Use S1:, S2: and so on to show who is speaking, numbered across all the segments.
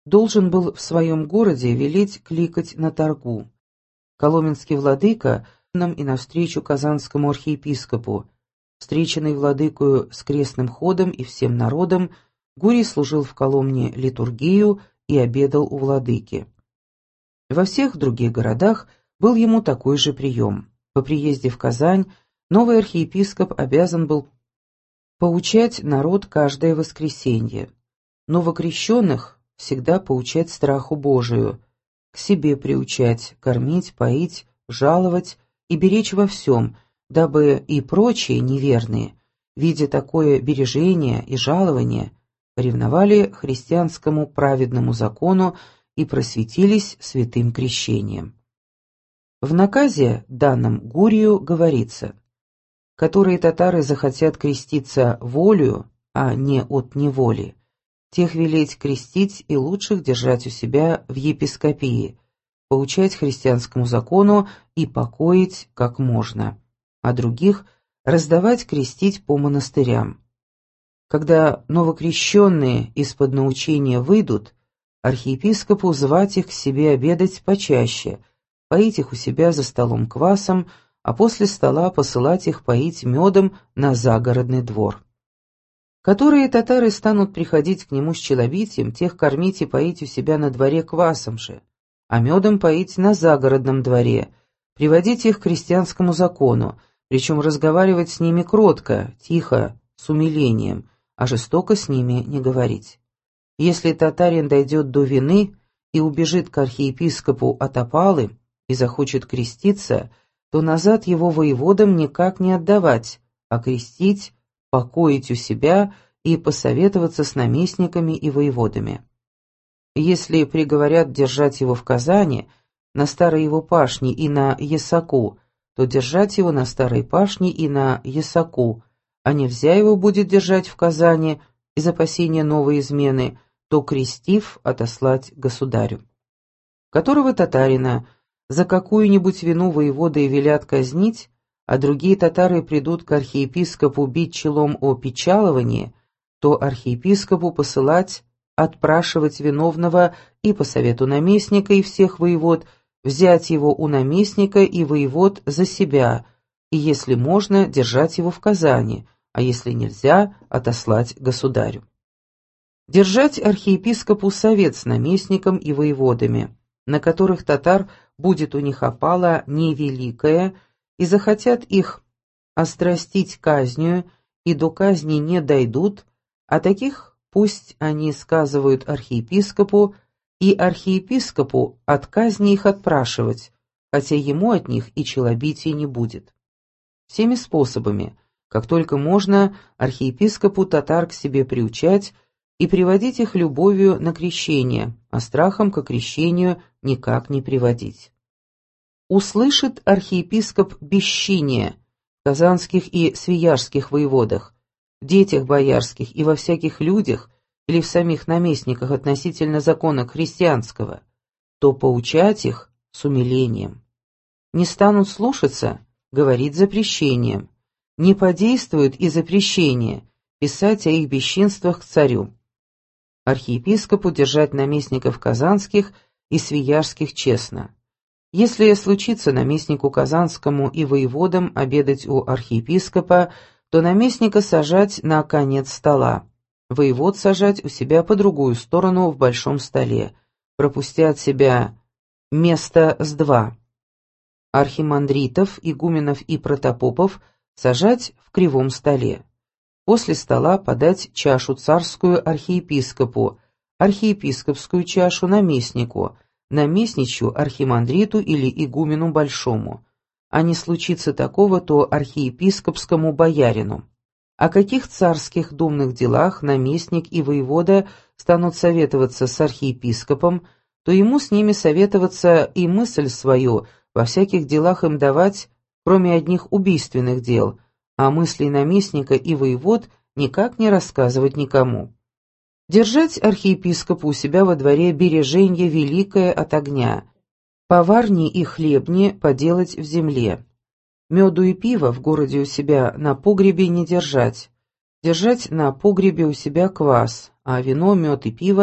S1: должен был в своем городе велеть кликать на торгу. Коломенский владыка нам и навстречу казанскому архиепископу. Встреченный владыкою с крестным ходом и всем народом, Гурий служил в Коломне литургию и обедал у владыки. Во всех других городах был ему такой же прием. По приезде в Казань новый архиепископ обязан был поучать народ каждое воскресенье. Новокрещенных всегда поучать страху Божию, к себе приучать, кормить, поить, жаловать и беречь во всем, дабы и прочие неверные, видя такое бережение и жалование, поревновали христианскому праведному закону и просветились святым крещением. В наказе, данном Гурию, говорится: «Которые татары захотят креститься волею, а не от неволи, тех велеть крестить и лучших держать у себя в епископии, поучать христианскому закону и покоить как можно, а других раздавать крестить по монастырям. Когда новокрещенные из-под научения выйдут, архиепископу звать их к себе обедать почаще, поить их у себя за столом квасом, а после стола посылать их поить медом на загородный двор. Которые татары станут приходить к нему с челобитием, тех кормить и поить у себя на дворе квасом же, а медом поить на загородном дворе, приводить их к крестьянскому закону, причем разговаривать с ними кротко, тихо, с умилением, а жестоко с ними не говорить. Если татарин дойдет до вины и убежит к архиепископу от опалы и захочет креститься, то назад его воеводам никак не отдавать, а крестить, покоить у себя и посоветоваться с наместниками и воеводами. Если приговорят держать его в Казани, на старой его пашне и на Ясаку, то держать его на старой пашне и на Ясаку, а нельзя его будет держать в Казани из опасения новой измены, то, крестив, отослать государю. Которого татарина за какую-нибудь вину воеводы велят казнить, а другие татары придут к архиепископу бить челом о печаловании, то архиепископу посылать, отпрашивать виновного и по совету наместника и всех воевод взять его у наместника и воевод за себя, и, если можно, держать его в Казани, а если нельзя, отослать государю. Держать архиепископу совет с наместником и воеводами, на которых татар будет у них опала невеликая, и захотят их острастить казнью, и до казни не дойдут, а таких пусть они сказывают архиепископу, и архиепископу от казни их отпрашивать, хотя ему от них и челобития не будет. Всеми способами, как только можно, архиепископу татар к себе приучать и приводить их любовью на крещение, а страхом к крещению никак не приводить. Услышит архиепископ бесчиние в казанских и свияжских воеводах, в детях боярских и во всяких людях или в самих наместниках относительно закона христианского, то поучать их с умилением. Не станут слушаться, говорить запрещением, не подействует и запрещение, писать о их бесчинствах к царю. Архиепископу держать наместников казанских и свияжских честно. Если случится наместнику казанскому и воеводам обедать у архиепископа, то наместника сажать на конец стола, воевод сажать у себя по другую сторону в большом столе, пропустя от себя место с два. Архимандритов, игуменов и протопопов сажать в кривом столе. После стола подать чашу царскую архиепископу, архиепископскую чашу наместнику, наместничью архимандриту или игумену большому. А не случится такого, то архиепископскому боярину. О каких царских думных делах наместник и воевода станут советоваться с архиепископом, то ему с ними советоваться и мысль свою во всяких делах им давать, кроме одних убийственных дел, а мыслей наместника и воевод никак не рассказывать никому. Держать архиепископу у себя во дворе береженье великое от огня, поварни и хлебни поделать в земле. Меду и пива в городе у себя на погребе не держать. Держать на погребе у себя квас, а вино, мед и пиво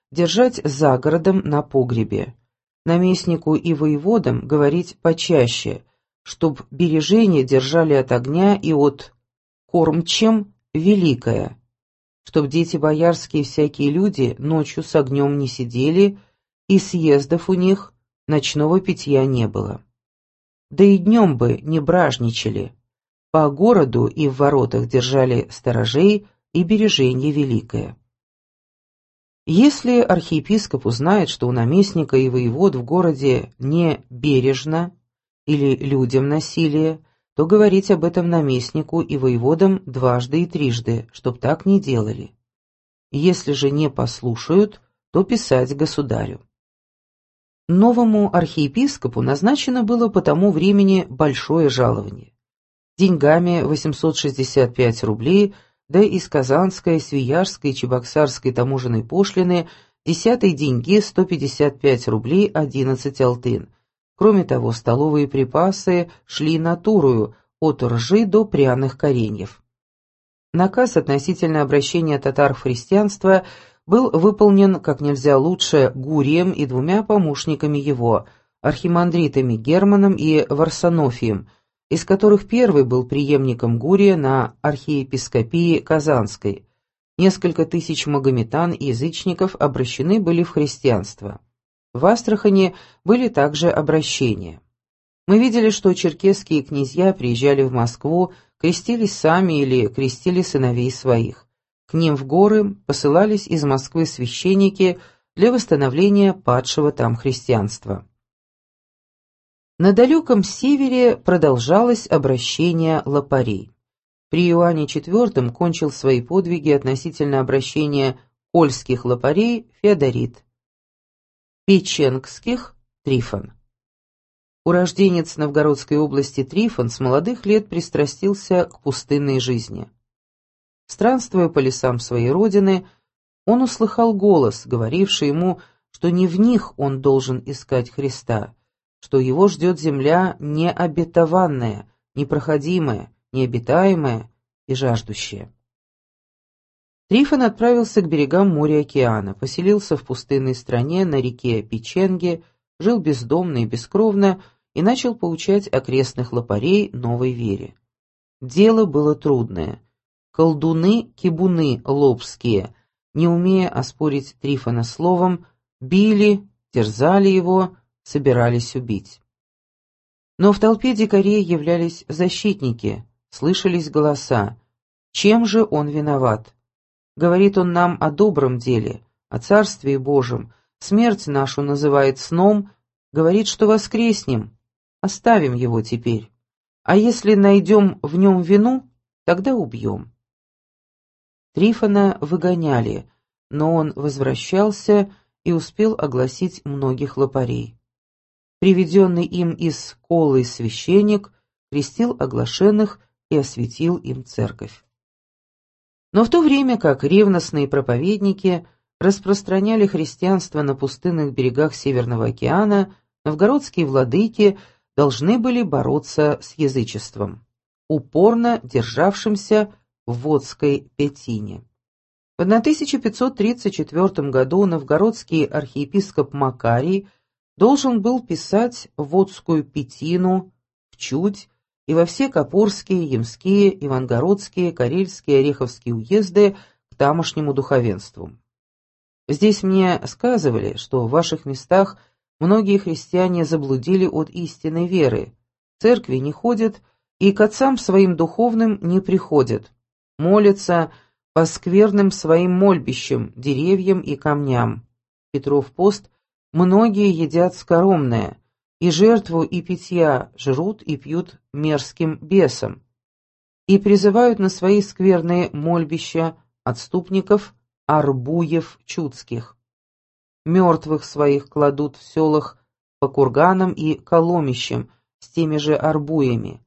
S1: держать за городом на погребе. Наместнику и воеводам говорить почаще, чтоб бережение держали от огня и от кормчем великое, чтоб дети боярские и всякие люди ночью с огнем не сидели, и съездов у них ночного питья не было. Да и днем бы не бражничали, по городу и в воротах держали сторожей и бережение великое. Если архиепископ узнает, что у наместника и воевод в городе не бережно или людям насилие, то говорить об этом наместнику и воеводам дважды и трижды, чтоб так не делали. Если же не послушают, то писать государю. Новому архиепископу назначено было по тому времени большое жалование. Деньгами 865 рублей, да из Казанской, Свияжской и Чебоксарской таможенной пошлины десятой деньги 155 рублей 11 алтын. Кроме того, столовые припасы шли натурою, от ржи до пряных кореньев. Наказ относительно обращения татар в христианство был выполнен как нельзя лучше Гурием и двумя помощниками его, архимандритами Германом и Варсонофием, из которых первый был преемником Гурия на архиепископии Казанской. Несколько тысяч магометан и язычников обращены были в христианство. В Астрахани были также обращения. Мы видели, что черкесские князья приезжали в Москву, крестились сами или крестили сыновей своих. К ним в горы посылались из Москвы священники для восстановления падшего там христианства. На далеком севере продолжалось обращение лопарей. При Иоанне IV кончил свои подвиги относительно обращения польских лопарей Феодорит, печенгских Трифон. Урожденец Новгородской области Трифон с молодых лет пристрастился к пустынной жизни. Странствуя по лесам своей родины, он услыхал голос, говоривший ему, что не в них он должен искать Христа, что его ждет земля необетованная, непроходимая, необитаемая и жаждущая. Трифон отправился к берегам моря-океана, поселился в пустынной стране на реке Печенге, жил бездомно и бескровно и начал поучать окрестных лопарей новой вере. Дело было трудное. Колдуны-кибуны лобские, не умея оспорить Трифона словом, били, терзали его, собирались убить. Но в толпе дикарей являлись защитники, слышались голоса. Чем же он виноват? Говорит он нам о добром деле, о Царстве Божьем, смерть нашу называет сном, говорит, что воскреснем, оставим его теперь. А если найдем в нем вину, тогда убьем. Трифона выгоняли, но он возвращался и успел огласить многих лопарей. Приведенный им из Колы священник крестил оглашенных и осветил им церковь. Но в то время как ревностные проповедники распространяли христианство на пустынных берегах Северного океана, новгородские владыки должны были бороться с язычеством, упорно державшимся в Водской Пятине. В 1534 году новгородский архиепископ Макарий должен был писать Водскую Пятину в Чудь и во все Копорские, Ямские, Ивангородские, Карельские, Ореховские уезды к тамошнему духовенству. Здесь мне сказывали, что в ваших местах многие христиане заблудили от истинной веры, в церкви не ходят и к отцам своим духовным не приходят, молятся по скверным своим мольбищам, деревьям и камням. Петров пост многие едят скоромное, и жертву и питья жрут и пьют мерзким бесам, и призывают на свои скверные мольбища отступников арбуев чудских. Мертвых своих кладут в селах по курганам и коломищам с теми же арбуями,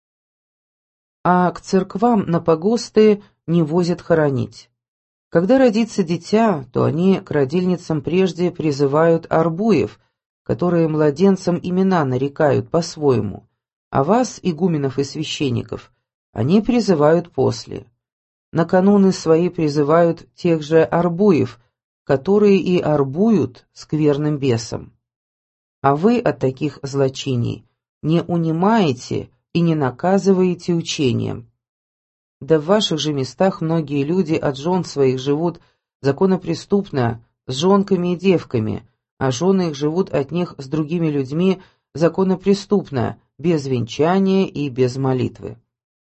S1: а к церквам на погосты не возят хоронить. Когда родится дитя, то они к родильницам прежде призывают арбуев, которые младенцам имена нарекают по-своему, а вас, игуменов и священников, они призывают после. На кануны свои призывают тех же арбуев, которые и орбуют скверным бесом. А вы от таких злочиний не унимаете и не наказываете учением. Да в ваших же местах многие люди от жен своих живут законопреступно, с жонками и девками, а жены их живут от них с другими людьми законопреступно, без венчания и без молитвы.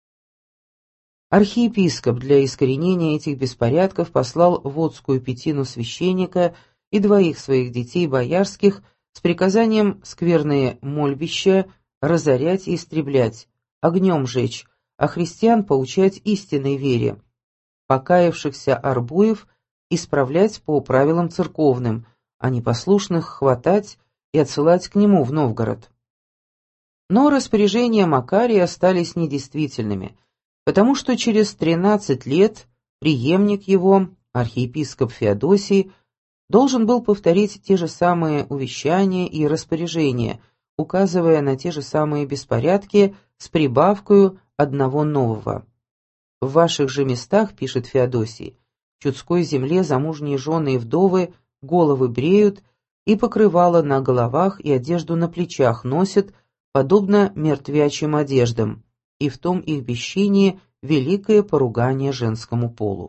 S1: Архиепископ для искоренения этих беспорядков послал водскую пятину священника и двоих своих детей боярских с приказанием скверные мольбища разорять и истреблять, огнем жечь, а христиан поучать истинной вере, покаявшихся арбуев исправлять по правилам церковным, а непослушных хватать и отсылать к нему в Новгород. Но распоряжения Макария остались недействительными, потому что через 13 лет преемник его, архиепископ Феодосий, должен был повторить те же самые увещания и распоряжения, указывая на те же самые беспорядки с прибавкою одного нового. В ваших же местах, пишет Феодосий, в чудской земле замужние жены и вдовы головы бреют и покрывало на головах и одежду на плечах носят, подобно мертвячим одеждам, и в том их бесчинии великое поругание женскому полу.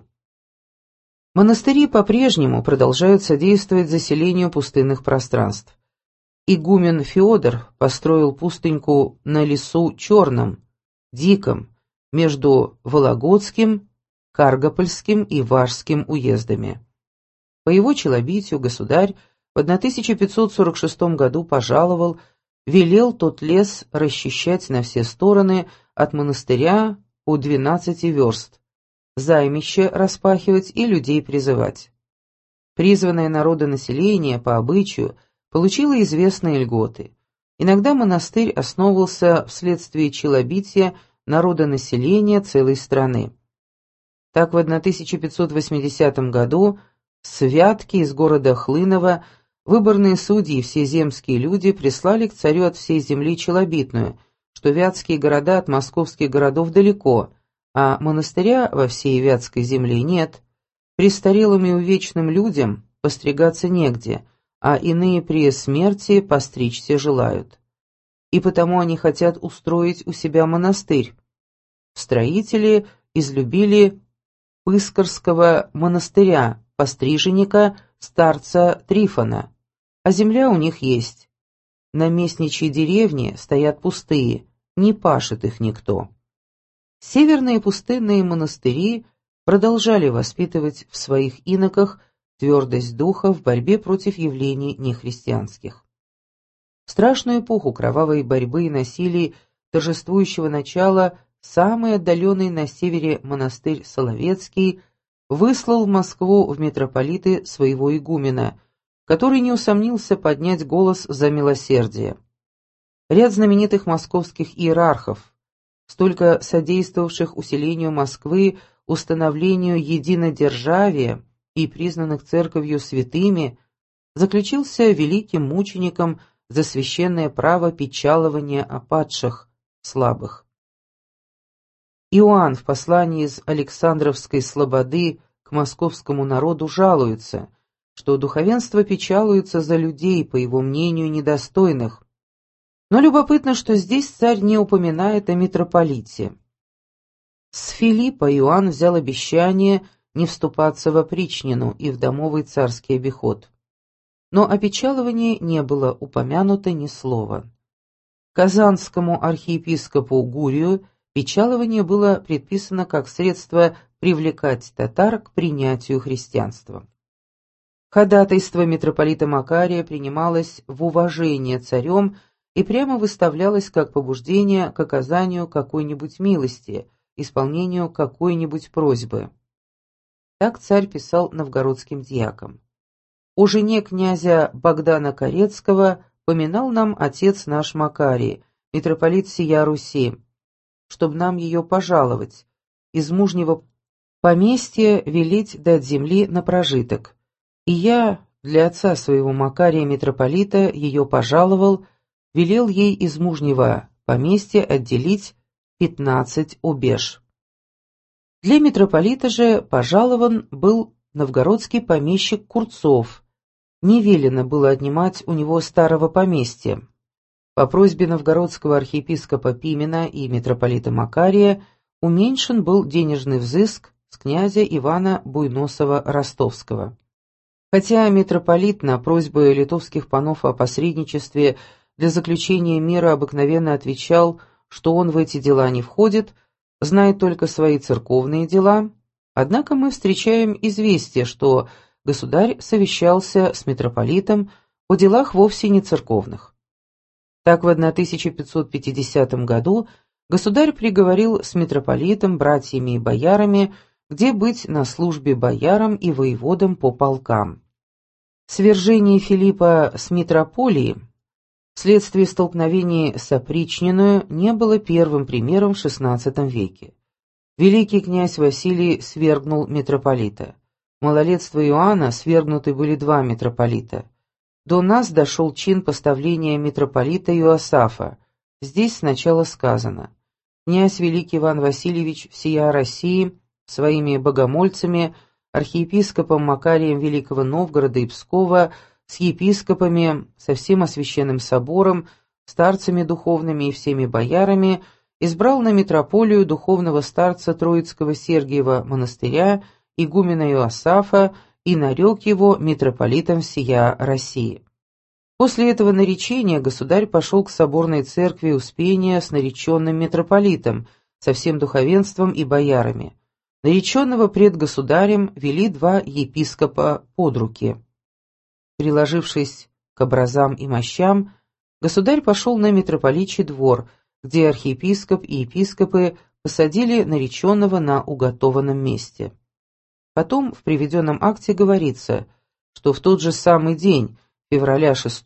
S1: Монастыри по-прежнему продолжают содействовать заселению пустынных пространств. Игумен Феодор построил пустыньку на лесу Черном, Диком, между Вологодским, Каргопольским и Вашским уездами. По его челобитию государь в 1546 году пожаловал, велел тот лес расчищать на все стороны от монастыря у 12 верст, займище распахивать и людей призывать. Призванное народонаселение по обычаю получило известные льготы. Иногда монастырь основывался вследствие челобития народонаселения целой страны. Так в 1580 году с Вятки из города Хлынова выборные судьи и все земские люди прислали к царю от всей земли челобитную, что вятские города от московских городов далеко, а монастыря во всей вятской земле нет. Престарелым и увечным людям постригаться негде, а иные при смерти постричься желают. И потому они хотят устроить у себя монастырь. Строители излюбили Пыскарского монастыря, постриженника, старца Трифона, а земля у них есть. Наместничьи деревни стоят пустые, не пашет их никто. Северные пустынные монастыри продолжали воспитывать в своих иноках твердость духа в борьбе против явлений нехристианских. В страшную эпоху кровавой борьбы и насилий торжествующего начала самый отдаленный на севере монастырь Соловецкий выслал в Москву в митрополиты своего игумена, который не усомнился поднять голос за милосердие. Ряд знаменитых московских иерархов, столько содействовавших усилению Москвы, установлению единодержавия и признанных церковью святыми, заключился великим мучеником за священное право печалования о падших, слабых. Иоанн в послании из Александровской слободы к московскому народу жалуется, что духовенство печалуется за людей, по его мнению, недостойных. Но любопытно, что здесь царь не упоминает о митрополите. С Филиппа Иоанн взял обещание не вступаться в опричнину и в домовый царский обиход. Но о печаловании не было упомянуто ни слова. Казанскому архиепископу Гурию печалование было предписано как средство привлекать татар к принятию христианства. Ходатайство митрополита Макария принималось в уважение царем и прямо выставлялось как побуждение к оказанию какой-нибудь милости, исполнению какой-нибудь просьбы. Так царь писал новгородским дьякам. «О жене князя Богдана Корецкого поминал нам отец наш Макарий, митрополит сия Руси, чтобы нам ее пожаловать, из мужнего поместья велеть дать земли на прожиток. И я для отца своего Макария митрополита ее пожаловал, велел ей из мужнего поместья отделить 15 убеж. Для митрополита же пожалован был новгородский помещик Курцов. Не велено было отнимать у него старого поместья. По просьбе новгородского архиепископа Пимена и митрополита Макария уменьшен был денежный взыск с князя Ивана Буйносова-Ростовского. Хотя митрополит на просьбы литовских панов о посредничестве для заключения мира обыкновенно отвечал, что он в эти дела не входит, знает только свои церковные дела, однако мы встречаем известие, что государь совещался с митрополитом о делах вовсе не церковных. Так в 1550 году государь приговорил с митрополитом, братьями и боярами, где быть на службе боярам и воеводам по полкам. Свержение Филиппа с митрополии вследствие столкновений с опричниною не было первым примером в XVI веке. Великий князь Василий свергнул митрополита. В малолетство Иоанна свергнуты были два митрополита. До нас дошел чин поставления митрополита Иоасафа. Здесь сначала сказано: «Князь Великий Иван Васильевич всея России своими богомольцами, архиепископом Макарием Великого Новгорода и Пскова, с епископами, со всем Освященным собором, старцами духовными и всеми боярами, избрал на митрополию духовного старца Троицкого Сергиева монастыря, игумена Иоасафа, и нарек его митрополитом всея России». После этого наречения государь пошел к соборной церкви Успения с нареченным митрополитом, со всем духовенством и боярами. Нареченного пред государем вели два епископа под руки. Приложившись к образам и мощам, государь пошел на митрополичий двор, где архиепископ и епископы посадили нареченного на уготованном месте. Потом в приведенном акте говорится, что в тот же самый день, февраля 6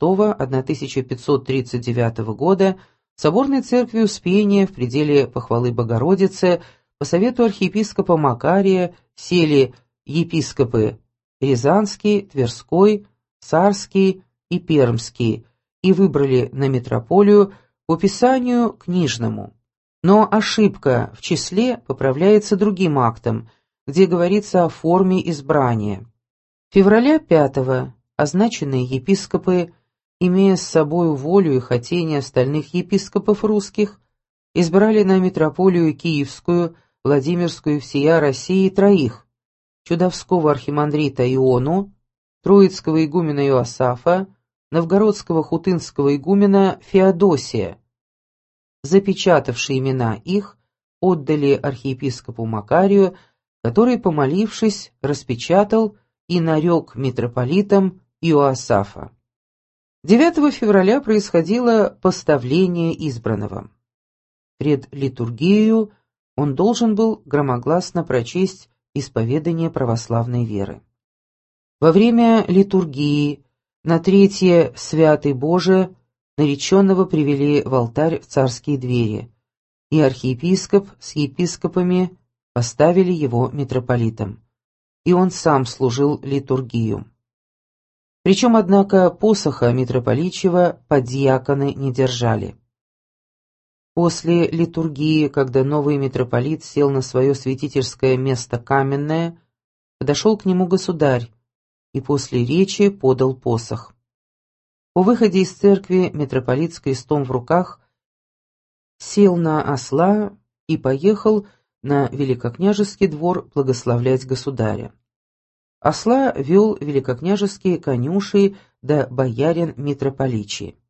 S1: 1539 года, в соборной церкви Успения в пределе похвалы Богородицы по совету архиепископа Макария сели епископы Рязанский, Тверской, Царский и Пермский и выбрали на митрополию по писанию книжному. Но ошибка в числе поправляется другим актом, где говорится о форме избрания. Февраля 5 означенные епископы, имея с собою волю и хотение остальных епископов русских, избрали на митрополию Киевскую, Владимирскую и всея России троих: чудовского архимандрита Иону, троицкого игумена Иоасафа, новгородского хутынского игумена Феодосия. Запечатавшие имена их, отдали архиепископу Макарию, который, помолившись, распечатал и нарек митрополитом Иоасафа. 9 февраля происходило поставление избранного. Пред литургией он должен был громогласно прочесть исповедание православной веры. Во время литургии на третье «Святый Боже» нареченного привели в алтарь в царские двери, и архиепископ с епископами поставили его митрополитом, и он сам служил литургию. Причем, однако, посоха митрополичьего подьяконы не держали. После литургии, когда новый митрополит сел на свое святительское место каменное, подошел к нему государь и после речи подал посох. По выходе из церкви митрополит с крестом в руках сел на осла и поехал на великокняжеский двор благословлять государя. Осла вел великокняжеские конюши да боярин митрополичий.